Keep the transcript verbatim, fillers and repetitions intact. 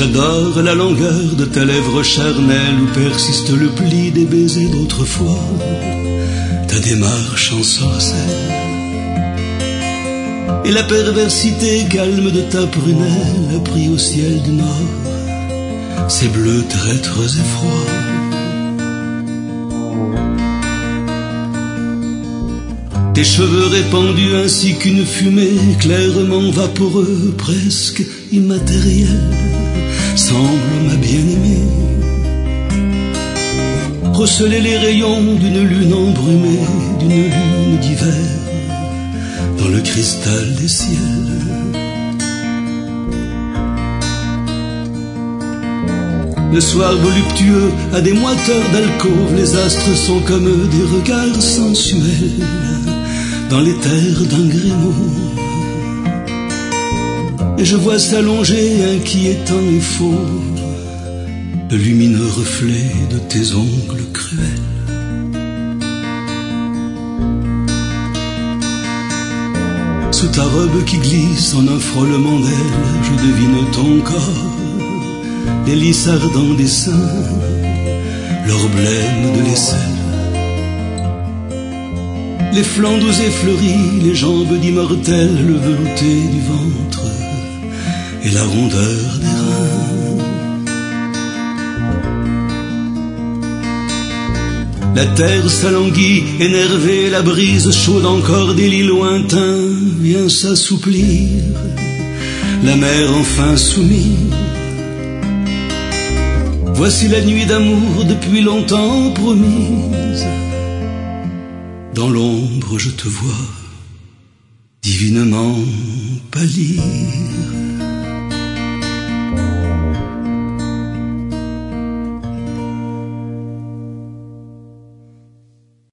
J'adore la longueur de tes lèvres charnelles où persiste le pli des baisers d'autrefois, ta démarche en sorcelle et la perversité calme de ta prunelle pris au ciel du nord, ces bleus traîtres et froids. Tes cheveux répandus ainsi qu'une fumée clairement vaporeux, presque immatériel, semble ma bien-aimée receler les rayons d'une lune embrumée, d'une lune d'hiver dans le cristal des ciels. Le soir voluptueux a des moiteurs d'alcôve, les astres sont comme des regards sensuels dans les terres d'un grémaux. Et je vois s'allonger, inquiétant et faux, le lumineux reflet de tes ongles cruels. Sous ta robe qui glisse en un frôlement d'ailes, je devine ton corps, les lys ardents des seins, leur blême de l'aisselle. Les flancs doux et fleuris, les jambes d'immortel, le velouté du ventre et la rondeur des reins. La terre s'alanguit, énervée, la brise chaude encore des lits lointains vient s'assouplir, la mer enfin soumise. Voici la nuit d'amour depuis longtemps promise. Dans l'ombre je te vois divinement pâlir.